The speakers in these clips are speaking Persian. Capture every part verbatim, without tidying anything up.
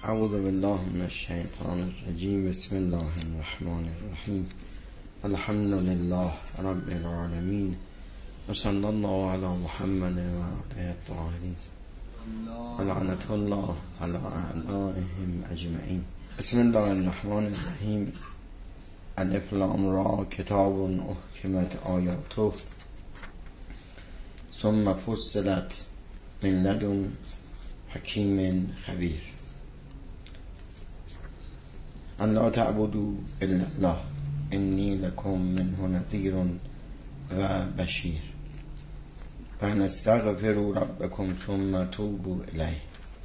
اعوذ بالله من الشیطان الرجیم. بسم الله الرحمن الرحیم. الحمد لله رب العالمین و صلی الله علی محمد و آله الطاهرین و لعنة الله علی اعدائهم اجمعین. بسم الله الرحمن الرحیم. الف لام را کتاب احکمت آیاته ثم فصلت من لدن حکیم خبیر. ان لا تعبدوا الا الله انی لکم منه نذیر و بشیر و نستغفروا ربکم ثم توبوا الیه.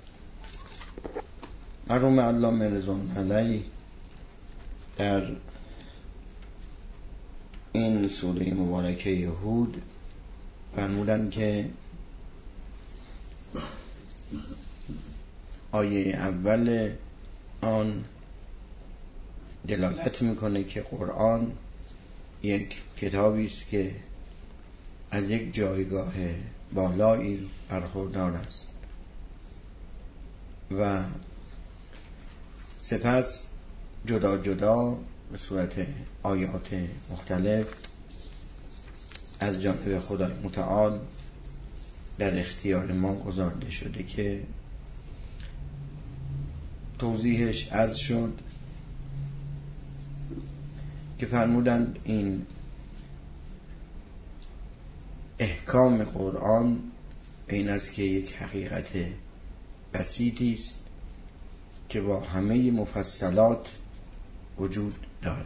مرحوم علامه رضوان علیه در این سوره مبارکه هود فرمودن که آیه اول آن دلالت میکنه که قرآن یک کتابی است که از یک جایگاه بالایی برخوردار است و سپس جدا جدا به صورت آیات مختلف از جانب خدای متعال در اختیار ما گذارده شده که توضیحش عرض شد که فرمودند این احکام قرآن این است که یک حقیقت بسیطی است که با همه مفصلات وجود داره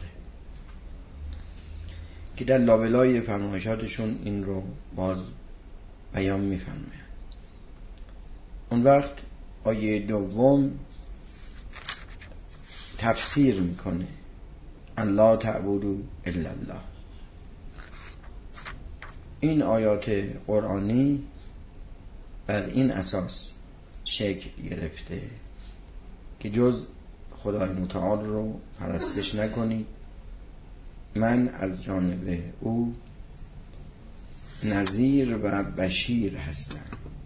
که در لابلای فرمایشاتشون این رو باز بیان می‌فرمایند. اون وقت آیه دوم تفسیر میکنه ان لا تعبدوا الا الله. این آیات قرآنی بر این اساس شکل گرفته که جز خدای متعال رو پرستش نکنید، من از جانب او نذیر و بشیر هستم.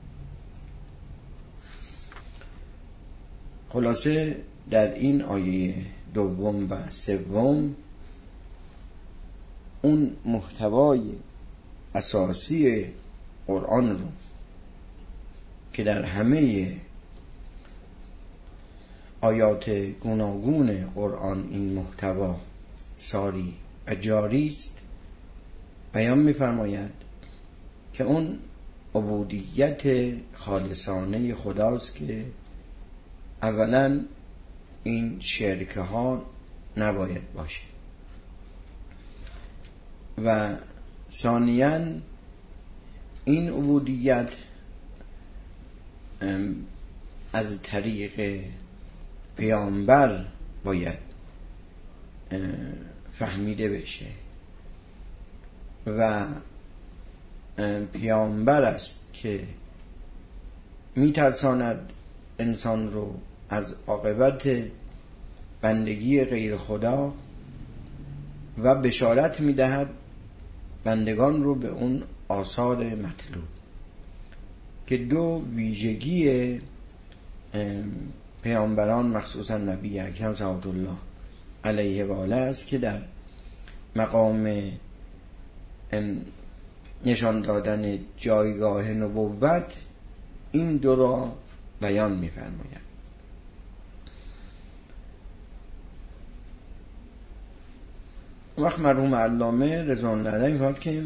خلاصه در این آیه دوم و سوم اون محتوای اساسی قرآن رو که در همه آیات گوناگون قرآن این محتوا ساری و جاری است بیان می‌فرماید که اون عبودیت خالصانه خداست که اولا این شرکه ها نباید باشه و ثانیاً این عبودیت از طریق پیامبر باید فهمیده بشه و پیامبر است که میترساند انسان رو از عاقبت بندگی غیر خدا و بشارت میدهد بندگان رو به اون آثار مطلوب که دو ویژگی پیامبران مخصوصا نبی اکرم صلی الله علیه و آله است که در مقام نشان دادن جایگاه نبوت این دو را بیان می‌فرماید. وقت مرحوم علامه رضوان الله علیه می‌فرماید که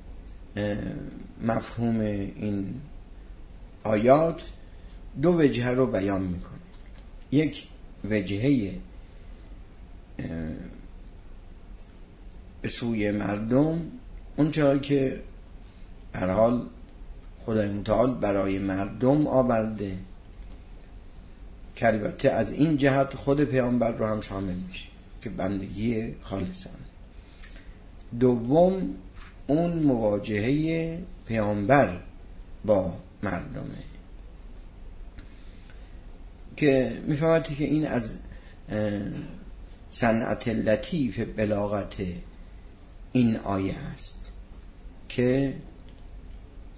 مفهوم این آیات دو وجهه رو بیان می‌کنه. یک وجهه به سوی مردم، اون چرا که هر حال خدای متعال برای مردم آورده که البته از این جهت خود پیامبر رو هم شامل میشه که بندگی خالصانه. دوم اون مواجهه پیامبر با مردمه که میفهمید که این از صنعت لطیف بلاغت این آیه است که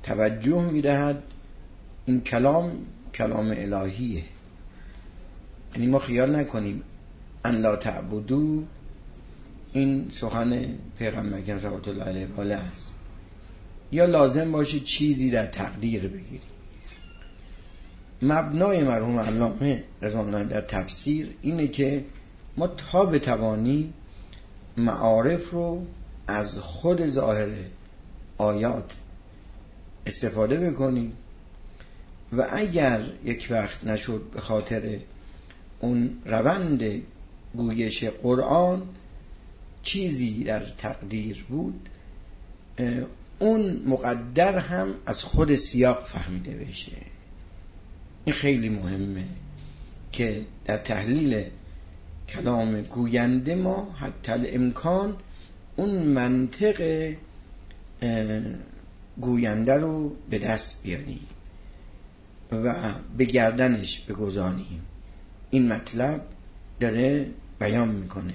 توجه میدهد این کلام کلام الهیه یعنی ما خیال نکنیم ان لا تعبدو این سخن پیغمبر اکرم صلی الله علیه و آله است، یا لازم باشه چیزی در تقدیر بگیریم. مبنای مرحوم علامه رضوان الله در تفسیر اینه که ما تا بتوانیم معارف رو از خود ظاهر آیات استفاده بکنیم و اگر یک وقت نشد به خاطر اون روند گویش قرآن چیزی در تقدیر بود، اون مقدر هم از خود سیاق فهمیده بشه. این خیلی مهمه که در تحلیل کلام گوینده ما حتی الامکان اون منطق گوینده رو به دست بیاریم و به گردنش بگذاریم. این مطلب داره بیان میکنه.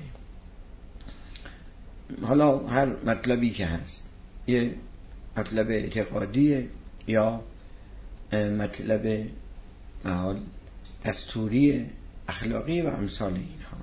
حالا هر مطلبی که هست، یه مطلب اعتقادیه یا مطلب محال دستوری اخلاقی و امثال اینها،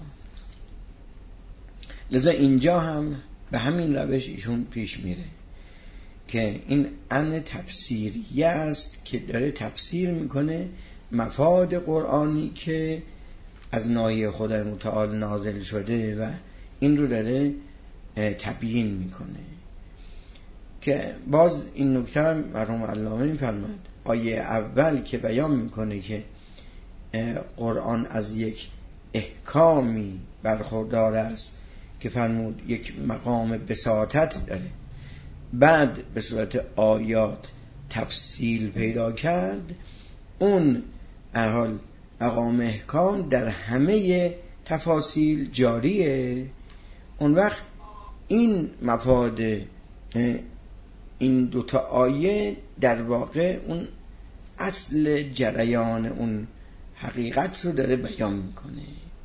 لذا اینجا هم به همین روش ایشون پیش میره که این ان تفسیریه است که داره تفسیر میکنه مفاد قرآنی که از ناحیه خدای متعال نازل شده و این رو داره تبیین میکنه. که باز این نکته مرحوم علامه میفرماد آیه اول که بیان میکنه که قرآن از یک احکامی برخوردار است که فرمود یک مقام بساطت داره، بعد به صورت آیات تفصیل پیدا کرد، اون حال مقام احکام در همه تفاصیل جاریه. اون وقت این مفاد این دوتا آیه در واقع اون اصل جریان اون حقیقت رو داره بیان میکنه.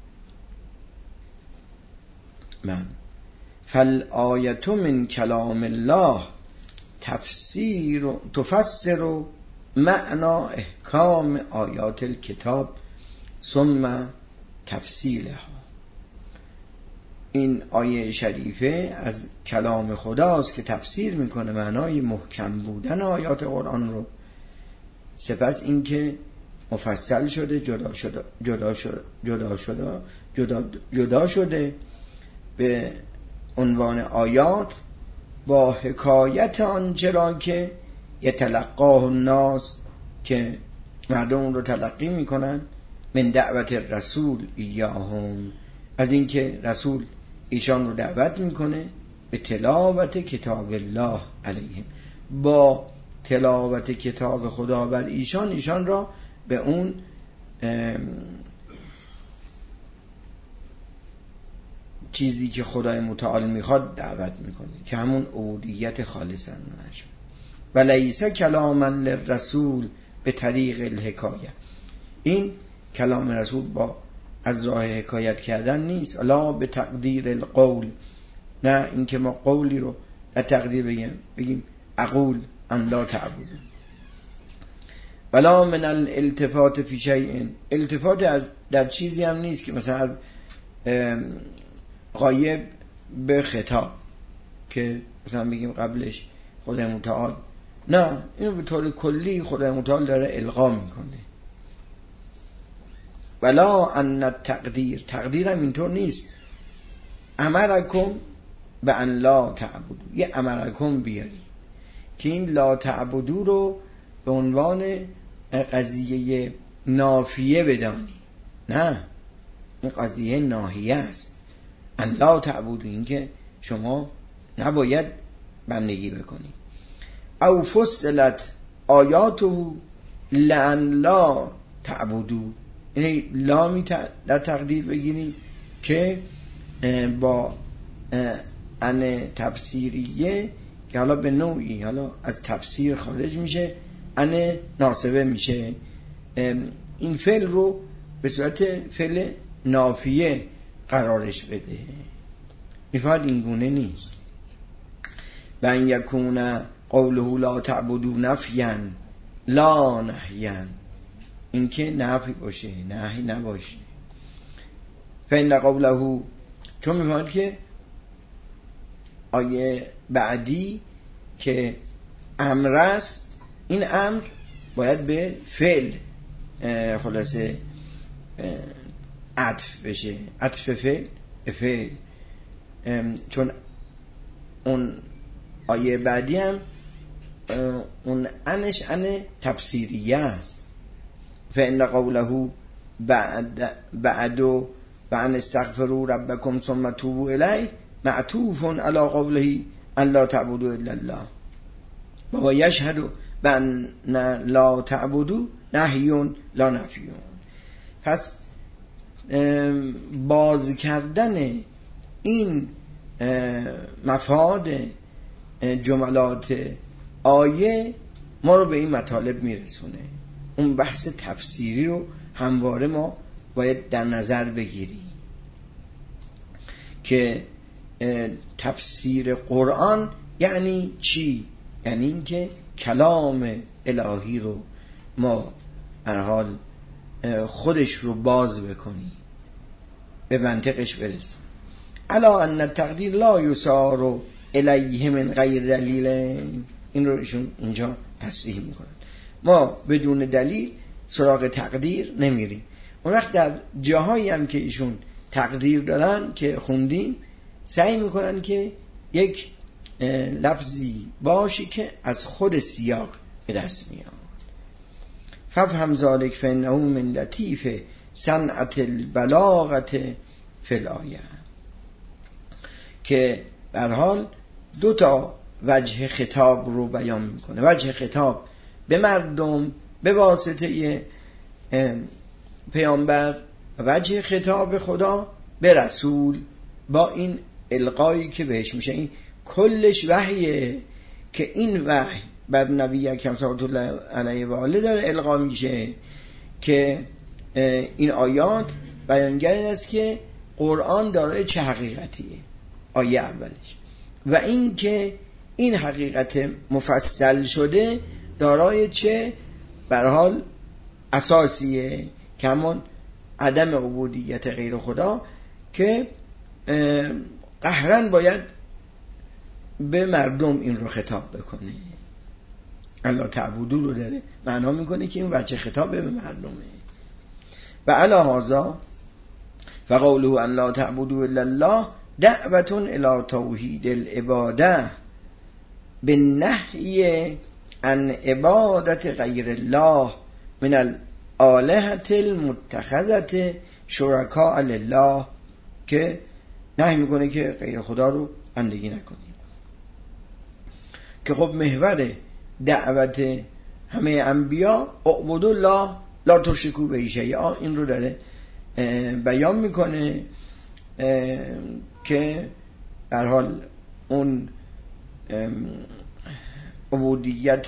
من فالآیت من کلام الله تفسیر و تفسر معنا احکام آیات الکتاب ثم تفصیلها. این آیه شریفه از کلام خداست که تفسیر میکنه معنای محکم بودن آیات قرآن رو، سپس این که مفصل شده، جدا شده جدا شده جدا شده جدا, جدا شده به عنوان آیات با حکایت آنچه را که یتلقاه الناس که مردم اون رو تلقی میکنن، من دعوت رسول ایاهم، از اینکه رسول ایشان رو دعوت میکنه به تلاوت کتاب الله علیهم، با تلاوت کتاب خدا بر ایشان ایشان را به اون چیزی که خدای متعال میخواد دعوت میکنه که همون عبودیت خالصا نشد. و لیس کلاما للرسول به طریق الحکایه، این کلام رسول با از راه حکایت کردن نیست، الا به تقدیر القول، نه اینکه ما قولی رو در تقدیر بگیم بگیم اقول ان لا تعبدون. ولا من الالتفات فی شیء، التفات در چیزی هم نیست که مثلا از غایب به خطاب که مثلا بگیم قبلش خدای متعال، نه، اینو به طور کلی خدای متعال داره القا میکنه. ولا ان التقدیر، تقدیر هم اینطور نیست امرکم به ان لا تعبدو، یه امرکم بیاری که این لا تعبدو رو به عنوان قضیه نافیه بدانی، نه، این قضیه ناهیه است. ان لا تعبدو این که شما نباید بندگی بکنی. او فصلت آیاته لان لا تعبدو، یعنی لامی در تقدیر بگیریم که با ان تفسیریه که حالا به نوعی حالا از تفسیر خارج میشه، ان ناسبه میشه، این فعل رو به صورت فعل نافیه قرارش بده. میفرد این گونه نیست. بن یکون قوله لا تعبدو نفیا لا نهیا، این که نفی باشه نهی نباشه. فإن قوله، چون میفهمید که آیه بعدی که امر است، این امر باید به فعل خلاصه عطف بشه، عطف فعل به فعل، چون اون آیه بعدی هم اون انش ان تفسیریه است. فإن قوله بعد بعدو وان استغفروا ربکم ثم توبوا الیه معطوف علی قوله ان لا تعبدوا الا الله و یشهد بان لا تعبدوا نهی لا نفی. پس باز کردن این مفاد جملات آیه ما رو به این مطالب میرسونه. اون بحث تفسیری رو همواره ما باید در نظر بگیریم که تفسیر قرآن یعنی چی؟ یعنی اینکه کلام الهی رو ما هر حال خودش رو باز بکنیم، به منطقش برسیم. الا ان التقدیر لا یسار الیه من غیر دلیل، این رو ایشون اینجا تصریح میکنن. ما بدون دلیل سراغ تقدیر نمیریم. اون وقت در جاهایی هم که ایشون تقدیر دارن که خوندیم، سعی میکنن که یک لفظی باشی که از خود سیاق به دست میاد. ففهم ذالک فانه من لطیف صنعت البلاغه فی الآیه، که به هر حال دو تا وجه خطاب رو بیان میکنه. وجه خطاب به مردم به واسطه پیامبر، وجه خطاب خدا به رسول با این القایی که بهش میشه. این کلش وحیه که این وحی بر نبی اکرم صلی الله علیه و آله داره القا میشه، که این آیات بیانگر این است که قرآن دارای چه حقیقتیه، آیه اولش، و این که این حقیقت مفصل شده دارای چه به هر حال اساسیه، که همون عدم عبودیت غیر خدا که قهرن باید به مردم این رو خطاب بکنه. الله تعبدو رو داره معنا میکنه که این وجه خطاب به مردمه. و علی هذا فقوله ان لا تعبدوا الا الله دعوة الى توحید العباده بالنهی عن عبادت غیر الله من الالهه المتخذه شرکاء لله، که نهی میکنه که غیر خدا رو بندگی نکنیم. که خب محور دعوت همه انبیا اعبدوا الله لا تشرکوا به شیئا، این رو داره بیان میکنه که به هر حال اون عبودیت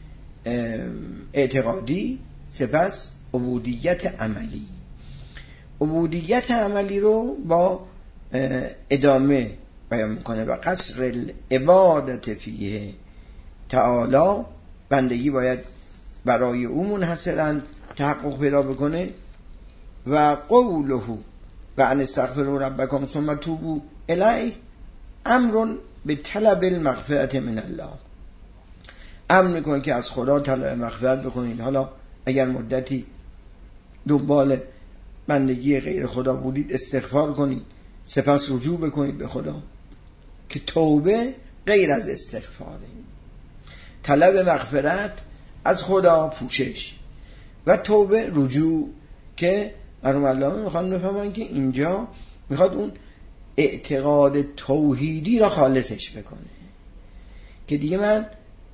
اعتقادی، سپس عبودیت عملی. عبودیت عملی رو با ادامه بیان میکنه. و قصر العبادت فیه تعالی، بندگی باید برای او منحصرا تحقق پیدا بکنه. و قوله و ان استغفروا ربکم ثم توبوا الیه امر به طلب المغفرة من الله، امر میکنه که از خدا طلب مغفرت بکنید. حالا اگر مدتی دنبال بندگی غیر خدا بودید استغفار کنید، سپس رجوع بکنید به خدا، که توبه غیر از استغفاره. طلب مغفرت از خدا پوشش و توبه رجوع، که مرحوم علامه میخوان بفهمن که اینجا میخواد اون اعتقاد توحیدی را خالصش بکنه، که دیگه من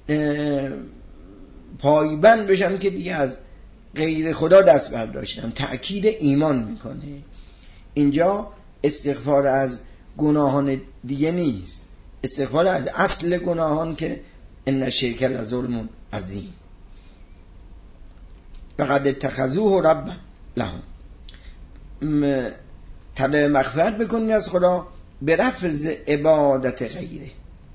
پایبند بشم که دیگه از غیر خدا دست برداشتم. تأکید ایمان میکنه. اینجا استغفار از گناهان دیگه نیست، استغفار از اصل گناهان که ان الشرک لظلم عظیم. فقد اتخذوه ربا لهم، طلب مغفرت بکنید از خدا به لفظ عبادت غیره.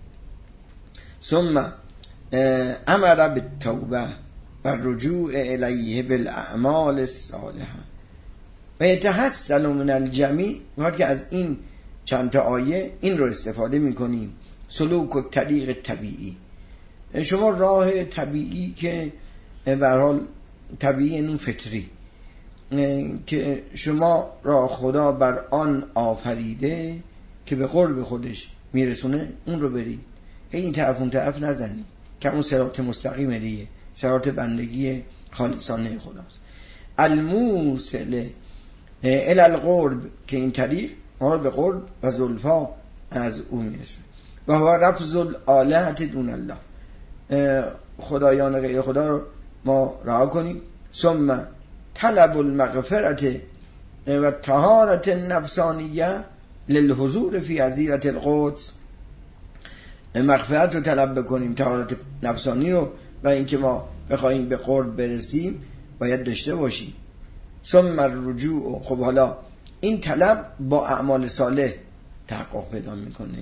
ثم امر بالتوبه و رجوع الیه بالاعمال الصالحه، و یتحصل من الجمیع، وقتی که از این چند تا آیه این رو استفاده میکنیم. سلوک و طریق طبیعی، شما راه طبیعی که به هر حال طبیعی این فطری که شما را خدا بر آن آفریده که به قرب خودش میرسونه، اون رو برید. این طرف اون طرف نزنید که اون صراط مستقیم دیگه، صراط بندگی خالصانه خداست. الموصل الی القرب، که این طریق ما رو به قرب و زلفا از او میرسه. و هو رفض الالهة دون الله، خدایان غیر خدا رو ما رها کنیم. ثم طلب المغفرت و طهارت النفسانیه للحضور فی حضیرة القدس، مغفرت رو طلب بکنیم، طهارت نفسانی رو، و اینکه ما بخوایم به قرب برسیم باید داشته باشیم. ثم الرجوع، خب حالا این طلب با اعمال صالح تحقق پیدا میکنه.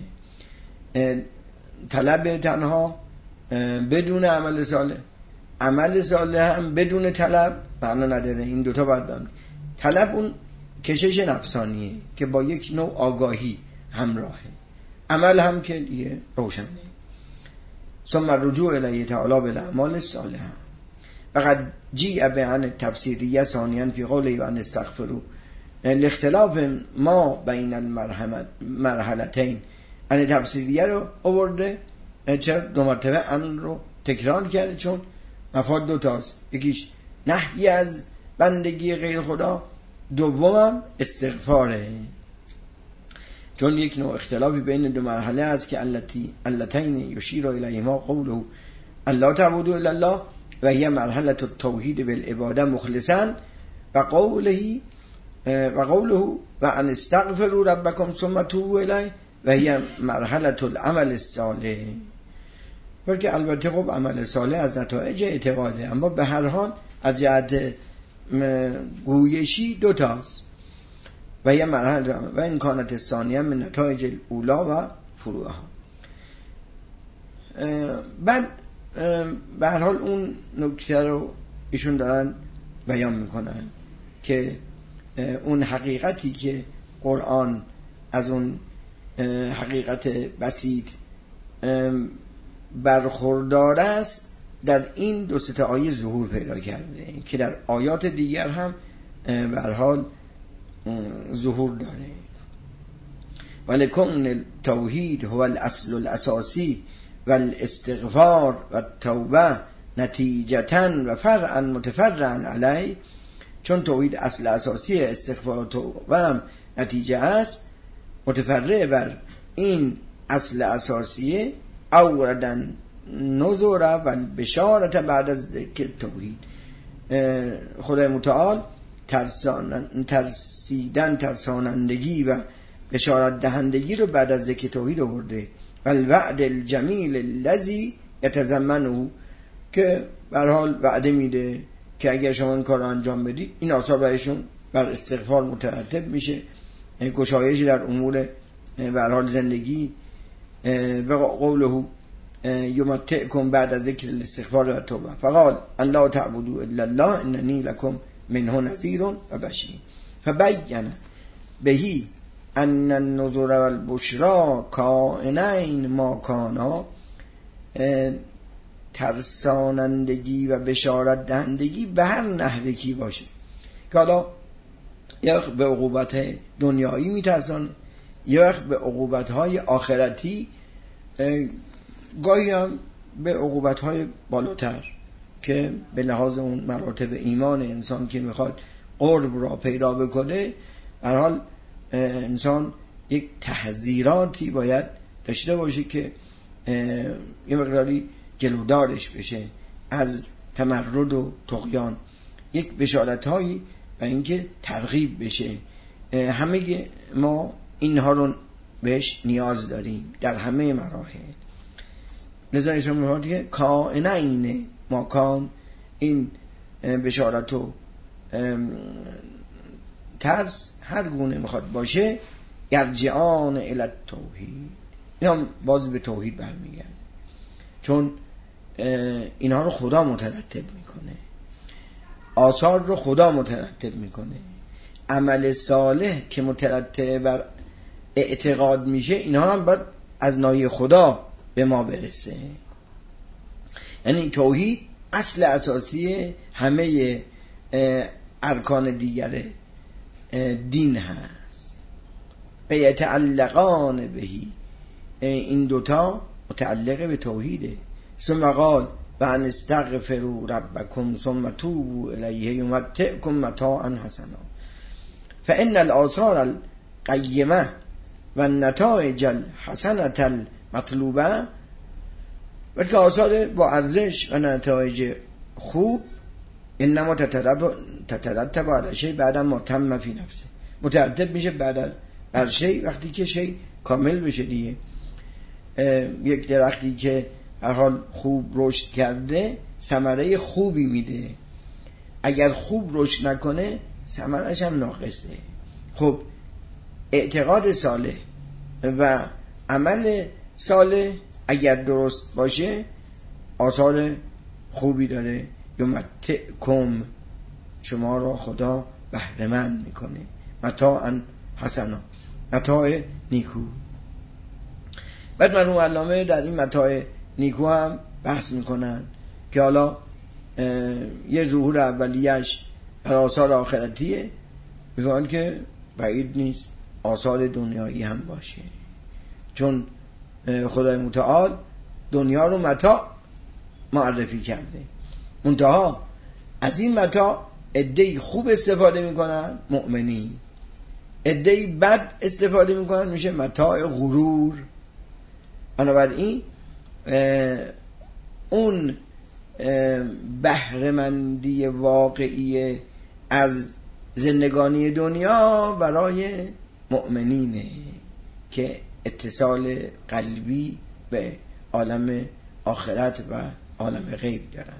طلب تنها بدون عمل صالح، عمل صالح هم بدون طلب معنا نداره. این دوتا باید بهم. طلب اون کشش نفسانیه که با یک نوع آگاهی همراهه، عمل هم که دیگه روشنه. ثم الرجوع الیه تعالی بالاعمال الصالحه. فقد جیء بعن التفسیریه ثانیا فی قوله و ان استغفروا لاختلاف ما بین المرحلتین. ان تفسیریه رو آورده، چرا دو مرتبه ان رو تکرار کرده؟ چون مفاد دو تاست، یکیش نهی از بندگی غیر خدا، دومم استغفاره. چون یک نوع اختلافی بین دو مرحله است که التی اللتین یشیر الیهما قوله الله تعبدوا الا الله و هی مرحله التوحید بالعباده مخلصا و قوله و قوله و ان استغفروا ربکم ثم توبوا الیه و هی مرحله العمل الصالح. بلکه البته خب عمل صالح از نتایج اعتقاده، اما به هر حال از جهت گویشی دو تاست. و یه مرحله و این کانت ثانیه من نتایج الاولا و فروعها. بعد به هر حال اون نکته رو ایشون دارن بیان میکنن که اون حقیقتی که قرآن از اون حقیقت بسیط برخوردار است در این دو سه آیه ظهور پیدا کرده که در آیات دیگر هم به هر حال ظهور داره. ولکن التوحید هو الاصل الاساسی و الاستغفار و التوبه نتیجتاً و فرعاً متفرعاً علیه. چون توحید اصل اساسی، استغفار و توبه هم نتیجه است متفرع بر این اصل اساسیه. اوردن نذر و بشارت بعد از ذکر توحید. خدای متعال ترسان ترسیدن ترسانندگی و بشارت دهندگی رو بعد از ذکر توحید آورده. و الوعد الجمیل الذی یتضمنه، که به هر حال وعده میده که اگر شما این کار رو انجام بدید این آثار برایشون بر استغفار مترتب میشه، گشایشی در امور به هر حال زندگی. و قوله یمتعکم بعد از ذکر الاستغفار و توبه فقال الله تعبدوا الا الله اننی لکم منه نذیر و بشیر. فبین بهی ان النذر والبشرا کائنین ما کانا، ترسانندگی و بشارت دهندگی به هر نحوی کی باشه، که حالا یا به عقوبت دنیایی میترسانه یا به عقوبت‌های آخرتی، گاهی هم به عقوبت‌های بالاتر که به لحاظ اون مراتب ایمان انسان که میخواد قرب را پیدا بکنه. هر حال انسان یک تحذیراتی باید داشته باشه که یه مقداری جلودارش بشه از تمرد و طغیان، یک بشارت‌هایی و اینکه ترغیب بشه. همه ما اینها رو بهش نیاز داریم در همه مراحل. لذا ایشون می‌فرماید که کائنین ماکان، این بشارت و ترس هر گونه میخواد باشه، یرجعان الی التوحید، اینا باز به توحید برمیگرده، چون اینها رو خدا مترتب میکنه، آثار رو خدا مترتب میکنه، عمل صالح که مترتب بر اعتقاد میشه، اینها هم باید از نای خدا به ما برسه. یعنی توحید اصل اساسی همه ارکان دیگر دین هست. به یتعلقان بهی، این دوتا متعلق به توحیده. ثم قال و ان استغفروا ربکم ثم توبوا الیه یمتعکم متاعا حسنا فان الاثار القیمه و النتائج الحسنه المطلوبه، بلکه آثار با ارزش و نتایج خوب انما تترتب علی شیء بعد ما تم فی نفسه، مترتب میشه بعد از بر شیء وقتی که شیء کامل بشه دیگه. یک درختی که هر حال خوب رشد کرده ثمره خوبی میده، اگر خوب رشد نکنه ثمرش هم ناقصه. خب اعتقاد صالح و عمل صالح اگر درست باشه آثار خوبی داره. یمتعکم، شما را خدا بهره‌مند میکنه، متاعا حسنا، متاع نیکو. بعد مرحوم علامه در این متاع نیکو هم بحث میکنن که حالا یه ظهور اولیش بر آثار آخرتیه، میگن که بعید نیست آثار دنیایی هم باشه، چون خدای متعال دنیا رو متاع معرفی کرده. منتها از این متاع عده‌ای خوب استفاده میکنن، مؤمنین، عده‌ای بد استفاده میکنن، میشه متاع غرور. بنابراین اون بهره‌مندی واقعی از زندگانی دنیا برای مؤمنینه که اتصال قلبی به عالم آخرت و عالم غیب دارن.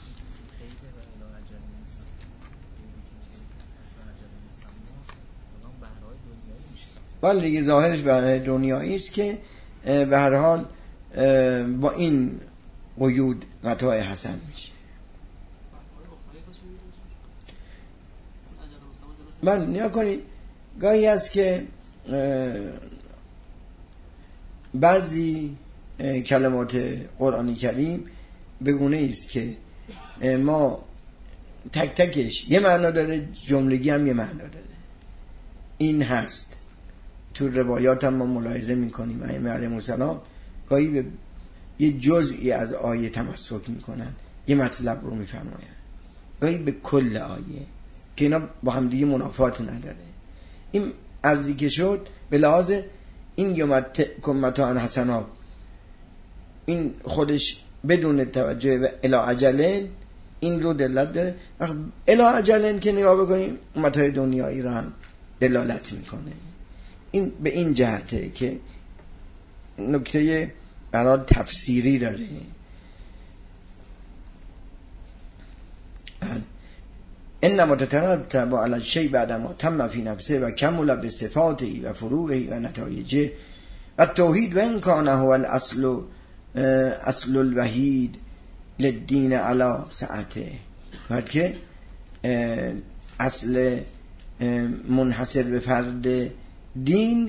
ولی دیگه ظاهرش بهره دنیایی است که به هر حال با این قیود متاع حسن میشه. من نیا کنید گاهی هست که بعضی کلمات قرآنی کریم بگونه است که ما تک تکش یه معنا داره، جملگی هم یه معنا داره. این هست تو روایات هم ما ملاحظه میکنیم ائمه علیهم السلام گاهی به یه جزئی از آیه تمسک میکنن، یه مطلب رو میفرماین، گاهی به کل آیه، که اینا با هم دیگه منافات نداره. این عرضی که شد به لحاظ این یمتعکم متاعا حسنا، این خودش بدون توجه به الی اجلن این رو دلالت داره. الی اجلن که نگاه بکنیم متاع دنیایی رو هم دلالت میکنه. این به این جهته که نکته برای تفسیری داره. انما تترتب علی الشیء بعد ما تم فی نفسه و کمل بصفاته و فروعه و نتایجه و توحید و ان کان هو الاصل اصل الوحید للدین علی سعته، بلکه اصل منحصر به فرد دین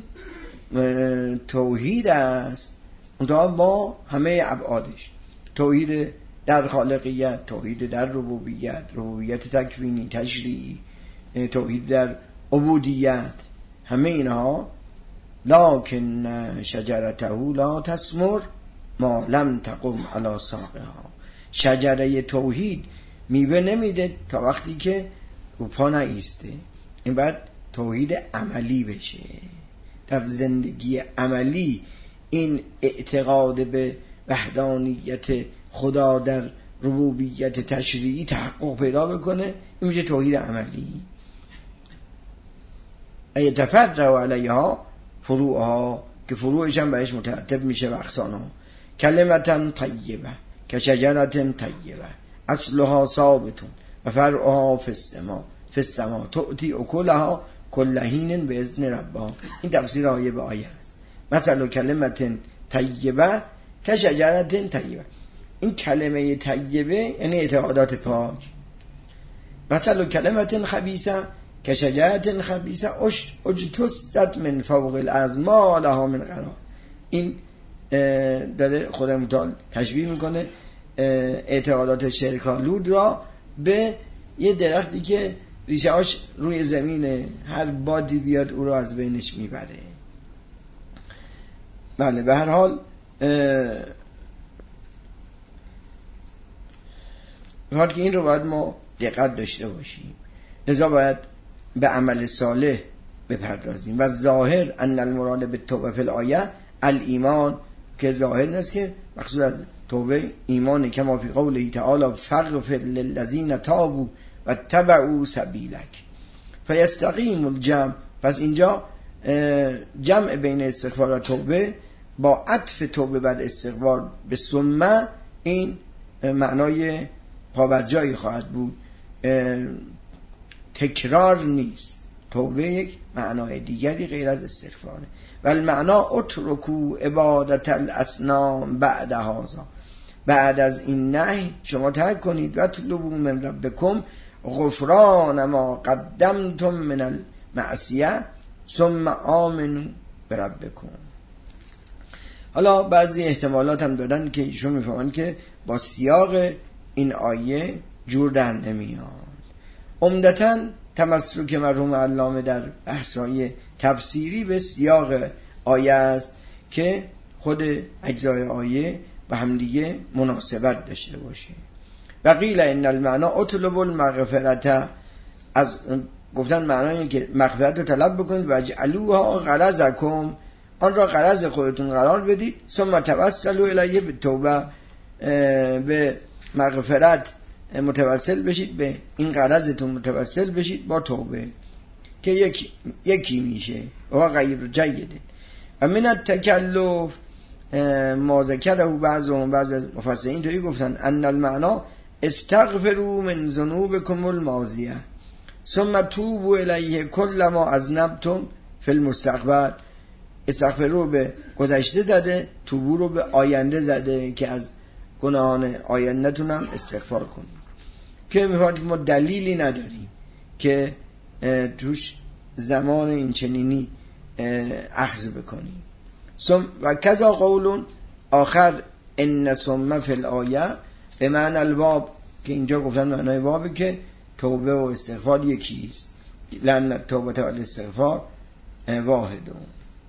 توحید است، اونجا با همه ابعادش، توحید در خالقیت، توحید در ربوبیت، ربوبیت تکوینی تشریعی، توحید در عبودیت، همه اینها. لکن شجرته لا تثمر ما لم تقم علی ساقها، شجره توحید میوه نمیده تا وقتی که رو پا نایسته. این بعد توحید عملی بشه، در زندگی عملی این اعتقاد به وحدانیت خدا در ربوبیت تشریعی تحقق پیدا بکنه. این میشه توحید عملی. ایتفرع علیها فروعها، که فروعش هم بهش مترتب میشه و اقسامها. کلمتن طیبه که شجرتن طیبه اصلها ثابتون و فرعها فی السما فی السما تؤتی اکلها کل حین باذن ربها. این تفسیر آیه به آیه است. مثلا کلمتن طیبه که شجرتن طیبه، این کلمه طیبه یعنی اعتقادات پاک. مثلا کلمتن خبیثه که شجرة خبیثه اجتثت من فوق الارض ما لها من قرار. این داره خدا متعال تشبیه میکنه اعتقادات شرکا لود را به یه درختی که ریشه هاش روی زمینه، هر بادی بیاد او را از بینش میبره. بله به هر حال وقتی که این رو باید ما دقت داشته باشیم، لذا باید به عمل صالح بپردازیم. و ظاهر ان المراد به توبه فی الآیه الایمان، که ظاهر نیست که مقصود از توبه ایمانه، کما فی قوله تعالی فاغفر للذین تابوا و اتبعوا سبیلک فیستقیم الجمع. پس اینجا جمع بین استغفار و توبه با عطف توبه بر استغفار به ثم، این معنای پابرجایی خواهد بود، تکرار نیست. توبه یک معنای دیگری غیر از استغفاره. و المعنا اترکو عبادت الاصنام بعد هذا، بعد از این نهی شما ترک کنید، و اطلبوا من ربکم غفران ما قدمتم من المعصیه ثم آمنوا بربکم. حالا بعضی احتمالات هم دادن که ایشون میفهمن که با سیاق این آیه جور در نمیاد. عمدتاً تمسک مرحوم علامه در بحث‌های تفسیری به سیاق آیه است که خود اجزای آیه به هم دیگه مناسبت داشته باشه. و قیل ان المعنا اطلب المغفرة، از گفتن معنایی که مغفرت رو طلب بکنید، و اجعلوها غرضکم، آن را غرض خودتون قرار بدید، ثم توسلوا الیه بالتوبه، به مغفرت متوسل بشید، به این غرضتون متوسل بشید با توبه که یک یکی میشه و غیر جیده. و من التکلف ما ذکره بعضهم، بعض مفسرین توی گفتن ان المعنا استغفروا من ذنوبکم الماضیه ثم توبوا الیه کل ما اذنبتم فی المستقبل. استغفروا به گذشته زده، توبو رو به آینده زده که از گناهان آینده‌تون هم استغفار کنید. که می‌فرماید ما دلیلی نداریم که توش زمان این چنینی اخذ بکنیم. و کذا قول آخر ان ثم فی الآیه به معنی الباب، که اینجا گفتن معنای بابه که توبه و استغفار یکیست، لأن التوبه و الاستغفار واحدون.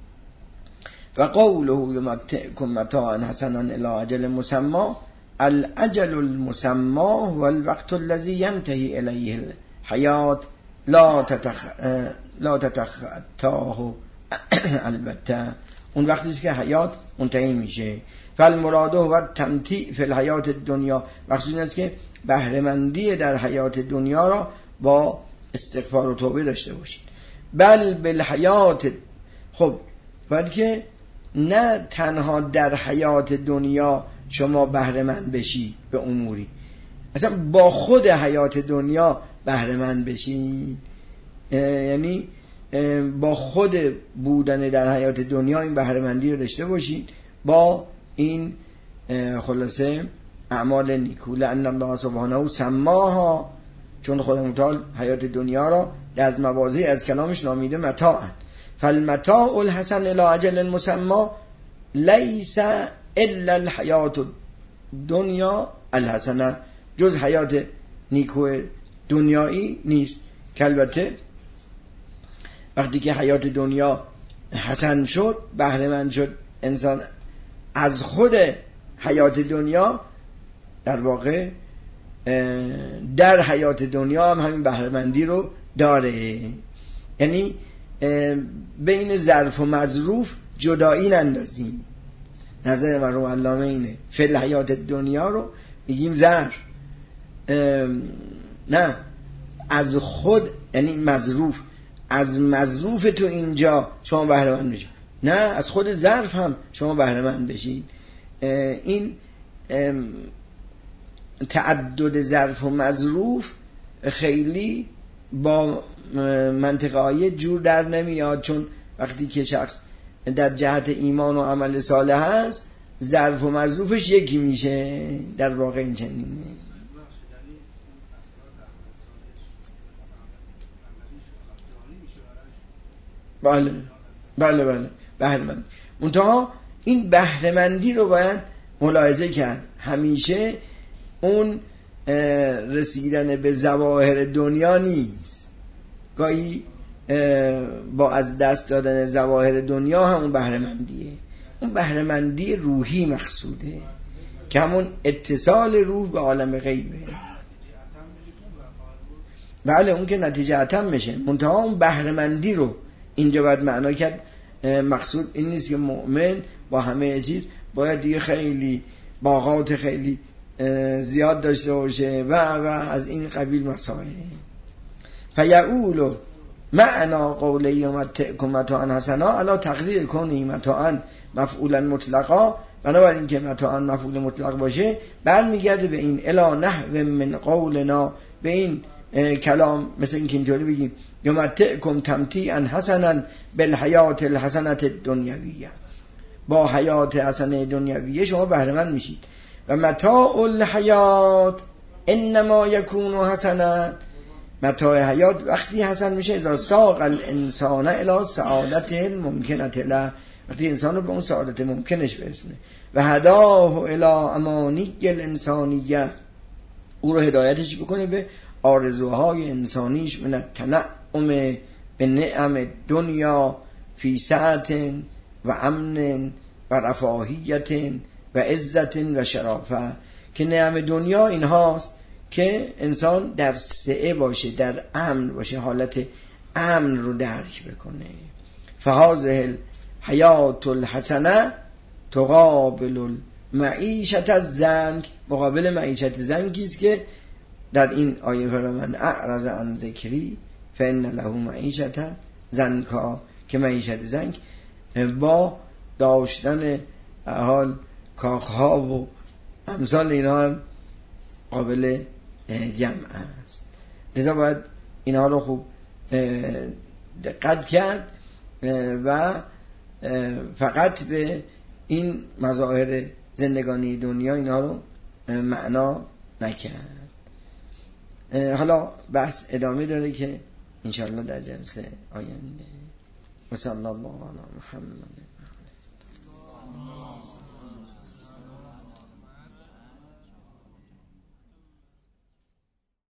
و قوله یمتعکم متاعا حسنا الی اجل مسمى، الاجل المسمى هو الوقت الذي ينتهي الیه الحیات لا تتخ... لا تتخطاه البته، اون وقتی که حیات منتهی میشه. فالمراد هو تمتیع فی الحیات الدنیا، مقصود این است که بهره‌مندی در حیات دنیا را با استغفار و توبه داشته باشید. بل بالحیات، خب بلکه نه تنها در حیات دنیا شما بهره‌مند بشید به اموری، اصلا با خود حیات دنیا بهره‌مند بشید، یعنی با خود بودن در حیات دنیا این بهره‌مندی رو داشته باشید با این خلاصه اعمال نیکو. لأن الله سبحانه سماها، چون خدا متعال حیات دنیا را در مواضع از کلامش نامیده متاع. فالمتاع الحسن الى اجل مسمى لیس الا الحیات دنیا الحسنه، جز حیات نیکو دنیایی نیست، که البته وقتی که حیات دنیا حسن شد، بهره‌مند شد انسان از خود حیات دنیا، در واقع در حیات دنیا هم همین بهره‌مندی رو داره. یعنی بین ظرف و مظروف جدایی نندازیم. نظر مرحوم علامه اینه، فی حیات دنیا رو میگیم ظرف، نه از خود، یعنی مظروف، از مظروف تو اینجا شما بهره‌مند بشید، نه از خود ظرف هم شما بهره‌مند بشید. این تعدد ظرف و مظروف خیلی با منطق آیه جور در نمیاد، چون وقتی که شخص در جهت ایمان و عمل صالح هست ظرف و مظروفش یکی میشه. در واقع این چنینه. بله بله بله بهره‌مند. منتها این بهره‌مندی رو باید ملاحظه کرد. همیشه اون رسیدن به ظواهر دنیا نیست، گاهی با از دست دادن ظواهر دنیا همون بهره‌مندیه. اون بهره‌مندی روحی مقصوده که همون اتصال روح به عالم غیبه. بله اون که نتیجه اتم میشه، منتها اون بهره‌مندی رو اینجا باید معنا کرد. مقصود این نیست که مؤمن با همه چیز باید دیگه خیلی باغات خیلی زیاد داشته باشه و و از این قبیل مسائل. فیعول معنا قوله یمتعکم متاعا حسنا علی تقدیر کنه متاعا مفعولا مطلقا، بنابراین که متاعا مفعول مطلق باشه برمیگرده به این الی نحو من قولنا، به این کلام مثل این که اینطوری بگیم یمتعکم تمتیعا حسنا بالحیات الحسنه الدنیویه، با حیات حسنه دنیویه شما بهره مند میشید. و متاع الحیات انما یکون حسنا، متاع حیات وقتی حسن میشه اذا ساق الانسان الى سعادت ممکنه له، وقتی انسان رو به اون سعادت ممکنش برسونه. و هداه الى امانی الانسانیه، او رو هدایتش بکنه به آرزوهای انسانیش من التنعم به نعم دنیا فی سعت و امن و رفاهیت و عزت و شرافه، که نعم دنیا این هاست که انسان در سعه باشه، در امن باشه، حالت امن رو درک بکنه. فهذه الحیات الحسنه تقابل المعیشت الزنک، مقابل معیشت زنکی است که در این آیه فرمان اعرض عن ذکری فان له معیشت زنکا، که معیشت زنک با داشتن حال کاخها و امثال اینا هم قابل جمع است. لذا باید اینا رو خوب دقت کرد و فقط به این مظاهر زندگانی دنیا اینا رو معنا نکرد. حالا بحث ادامه داره که انشاءالله در جلسه آینده. و صلی الله علی محمد.